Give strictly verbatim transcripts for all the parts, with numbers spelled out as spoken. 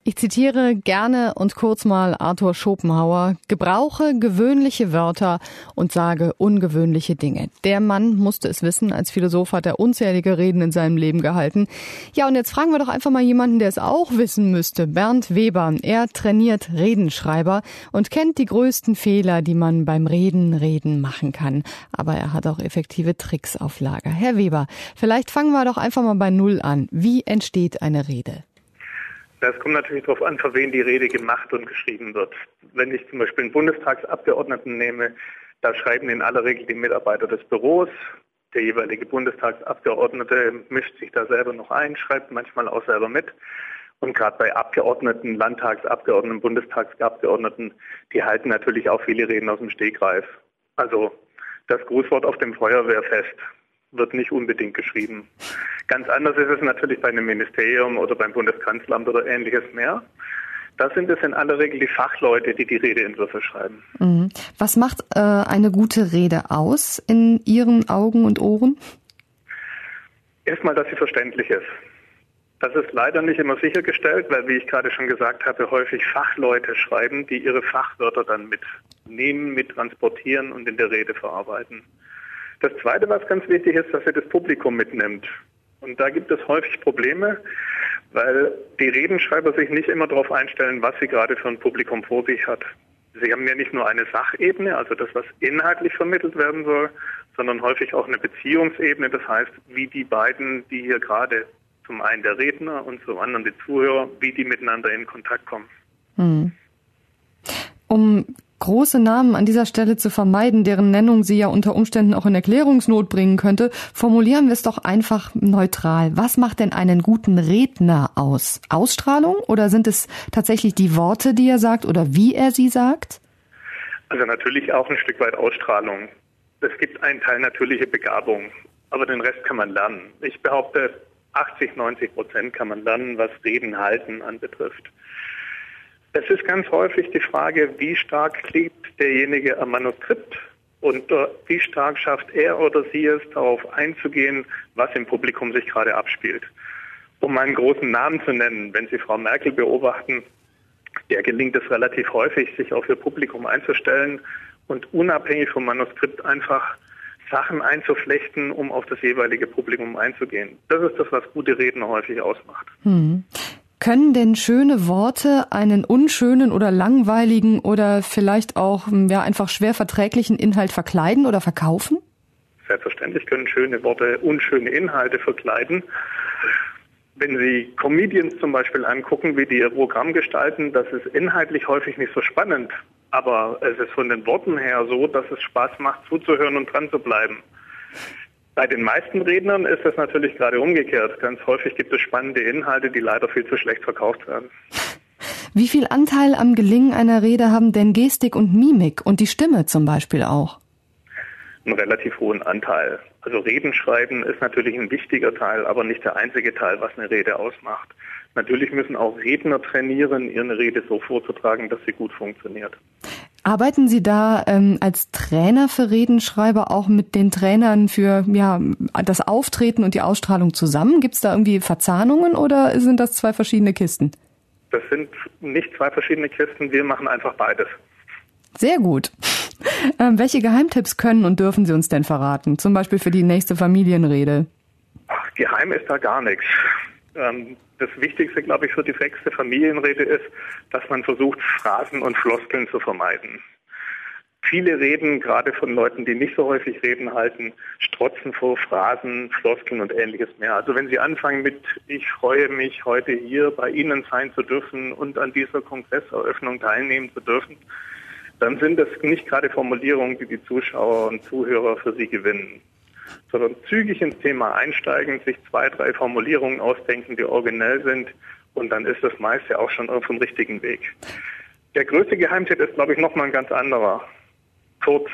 Ich zitiere gerne und kurz mal Arthur Schopenhauer: Gebrauche gewöhnliche Wörter und sage ungewöhnliche Dinge. Der Mann musste es wissen. Als Philosoph hat er unzählige Reden in seinem Leben gehalten. Ja, und jetzt fragen wir doch einfach mal jemanden, der es auch wissen müsste. Bernd Weber. Er trainiert Redenschreiber und kennt die größten Fehler, die man beim Reden, Reden machen kann. Aber er hat auch effektive Tricks auf Lager. Herr Weber, vielleicht fangen wir doch einfach mal bei Null an. Wie entsteht eine Rede? Das kommt natürlich darauf an, für wen die Rede gemacht und geschrieben wird. Wenn ich zum Beispiel einen Bundestagsabgeordneten nehme, da schreiben in aller Regel die Mitarbeiter des Büros. Der jeweilige Bundestagsabgeordnete mischt sich da selber noch ein, schreibt manchmal auch selber mit. Und gerade bei Abgeordneten, Landtagsabgeordneten, Bundestagsabgeordneten, die halten natürlich auch viele Reden aus dem Stegreif. Also das Grußwort auf dem Feuerwehrfest wird nicht unbedingt geschrieben. Ganz anders ist es natürlich bei einem Ministerium oder beim Bundeskanzleramt oder ähnliches mehr. Da sind es in aller Regel die Fachleute, die die Redeentwürfe schreiben. Mhm. Was macht äh, eine gute Rede aus in Ihren Augen und Ohren? Erstmal, dass sie verständlich ist. Das ist leider nicht immer sichergestellt, weil, wie ich gerade schon gesagt habe, häufig Fachleute schreiben, die ihre Fachwörter dann mitnehmen, mittransportieren und in der Rede verarbeiten. Das Zweite, was ganz wichtig ist, dass sie das Publikum mitnimmt. Und da gibt es häufig Probleme, weil die Redenschreiber sich nicht immer darauf einstellen, was sie gerade für ein Publikum vor sich hat. Sie haben ja nicht nur eine Sachebene, also das, was inhaltlich vermittelt werden soll, sondern häufig auch eine Beziehungsebene. Das heißt, wie die beiden, die hier gerade, zum einen der Redner und zum anderen die Zuhörer, wie die miteinander in Kontakt kommen. Hm. Um große Namen an dieser Stelle zu vermeiden, deren Nennung sie ja unter Umständen auch in Erklärungsnot bringen könnte, formulieren wir es doch einfach neutral. Was macht denn einen guten Redner aus? Ausstrahlung oder sind es tatsächlich die Worte, die er sagt oder wie er sie sagt? Also natürlich auch ein Stück weit Ausstrahlung. Es gibt einen Teil natürliche Begabung, aber den Rest kann man lernen. Ich behaupte, achtzig, neunzig Prozent kann man lernen, was Reden halten anbetrifft. Es ist ganz häufig die Frage, wie stark klebt derjenige am Manuskript und uh, wie stark schafft er oder sie es, darauf einzugehen, was im Publikum sich gerade abspielt. Um einen großen Namen zu nennen, wenn Sie Frau Merkel beobachten, der gelingt es relativ häufig, sich auf ihr Publikum einzustellen und unabhängig vom Manuskript einfach Sachen einzuflechten, um auf das jeweilige Publikum einzugehen. Das ist das, was gute Redner häufig ausmacht. Hm. Können denn schöne Worte einen unschönen oder langweiligen oder vielleicht auch ja einfach schwer verträglichen Inhalt verkleiden oder verkaufen? Selbstverständlich können schöne Worte unschöne Inhalte verkleiden. Wenn Sie Comedians zum Beispiel angucken, wie die ihr Programm gestalten, das ist inhaltlich häufig nicht so spannend. Aber es ist von den Worten her so, dass es Spaß macht, zuzuhören und dran zu bleiben. Bei den meisten Rednern ist es natürlich gerade umgekehrt. Ganz häufig gibt es spannende Inhalte, die leider viel zu schlecht verkauft werden. Wie viel Anteil am Gelingen einer Rede haben denn Gestik und Mimik und die Stimme zum Beispiel auch? Einen relativ hohen Anteil. Also Reden schreiben ist natürlich ein wichtiger Teil, aber nicht der einzige Teil, was eine Rede ausmacht. Natürlich müssen auch Redner trainieren, ihre Rede so vorzutragen, dass sie gut funktioniert. Arbeiten Sie da ähm, als Trainer für Redenschreiber auch mit den Trainern für ja das Auftreten und die Ausstrahlung zusammen? Gibt es da irgendwie Verzahnungen oder sind das zwei verschiedene Kisten? Das sind nicht zwei verschiedene Kisten, wir machen einfach beides. Sehr gut. Ähm, welche Geheimtipps können und dürfen Sie uns denn verraten? Zum Beispiel für die nächste Familienrede. Ach, geheim ist da gar nichts. Ähm, das Wichtigste, glaube ich, für die nächste Familienrede ist, dass man versucht, Phrasen und Floskeln zu vermeiden. Viele Reden, gerade von Leuten, die nicht so häufig Reden halten, strotzen vor Phrasen, Floskeln und ähnliches mehr. Also wenn Sie anfangen mit "Ich freue mich, heute hier bei Ihnen sein zu dürfen und an dieser Kongresseröffnung teilnehmen zu dürfen", dann sind das nicht gerade Formulierungen, die die Zuschauer und Zuhörer für Sie gewinnen, sondern zügig ins Thema einsteigen, sich zwei, drei Formulierungen ausdenken, die originell sind, und dann ist das meiste auch schon auf dem richtigen Weg. Der größte Geheimtipp ist, glaube ich, nochmal ein ganz anderer. Kurz.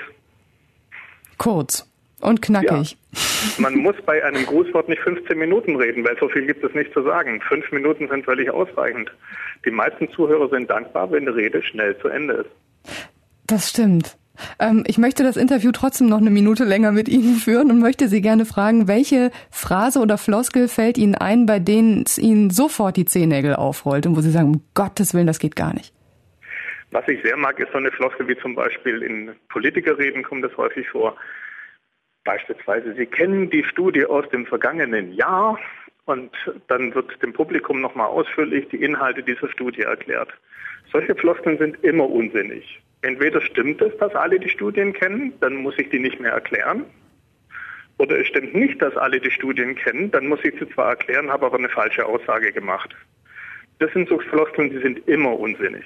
Kurz und knackig. Ja. Man muss bei einem Grußwort nicht fünfzehn Minuten reden, weil so viel gibt es nicht zu sagen. Fünf Minuten sind völlig ausreichend. Die meisten Zuhörer sind dankbar, wenn die Rede schnell zu Ende ist. Das stimmt. Ähm, ich möchte das Interview trotzdem noch eine Minute länger mit Ihnen führen und möchte Sie gerne fragen, welche Phrase oder Floskel fällt Ihnen ein, bei denen es Ihnen sofort die Zehennägel aufrollt und wo Sie sagen, um Gottes Willen, das geht gar nicht? Was ich sehr mag, ist so eine Floskel wie zum Beispiel in Politikerreden kommt das häufig vor. Beispielsweise, Sie kennen die Studie aus dem vergangenen Jahr und dann wird dem Publikum nochmal ausführlich die Inhalte dieser Studie erklärt. Solche Floskeln sind immer unsinnig. Entweder stimmt es, dass alle die Studien kennen, dann muss ich die nicht mehr erklären. Oder es stimmt nicht, dass alle die Studien kennen, dann muss ich sie zwar erklären, habe aber eine falsche Aussage gemacht. Das sind so Floskeln, die sind immer unsinnig.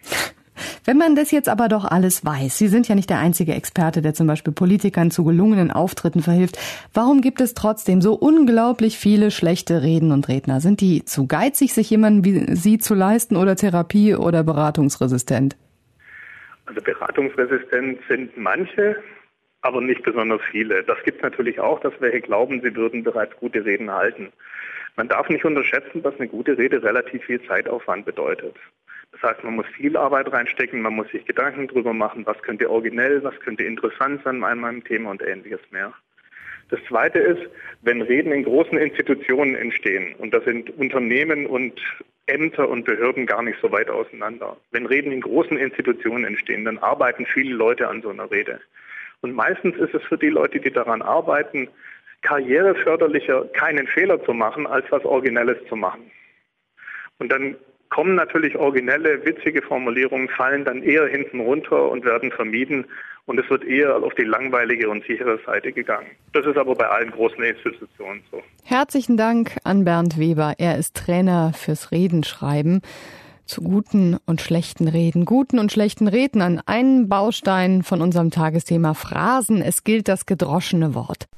Wenn man das jetzt aber doch alles weiß, Sie sind ja nicht der einzige Experte, der zum Beispiel Politikern zu gelungenen Auftritten verhilft, warum gibt es trotzdem so unglaublich viele schlechte Reden und Redner? Sind die zu geizig, sich jemanden wie Sie zu leisten oder therapie- oder beratungsresistent? Also beratungsresistent sind manche, aber nicht besonders viele. Das gibt es natürlich auch, dass welche glauben, sie würden bereits gute Reden halten. Man darf nicht unterschätzen, dass eine gute Rede relativ viel Zeitaufwand bedeutet. Das heißt, man muss viel Arbeit reinstecken, man muss sich Gedanken drüber machen, was könnte originell, was könnte interessant sein an meinem Thema und ähnliches mehr. Das Zweite ist, wenn Reden in großen Institutionen entstehen, und da sind Unternehmen und Ämter und Behörden gar nicht so weit auseinander. Wenn Reden in großen Institutionen entstehen, dann arbeiten viele Leute an so einer Rede. Und meistens ist es für die Leute, die daran arbeiten, karriereförderlicher, keinen Fehler zu machen, als was Originelles zu machen. Und dann kommen natürlich originelle, witzige Formulierungen, fallen dann eher hinten runter und werden vermieden. Und es wird eher auf die langweilige und sichere Seite gegangen. Das ist aber bei allen großen Institutionen so. Herzlichen Dank an Bernd Weber. Er ist Trainer fürs Redenschreiben zu guten und schlechten Reden. Guten und schlechten Rednern. Ein Baustein von unserem Tagesthema Phrasen. Es gilt das gedroschene Wort.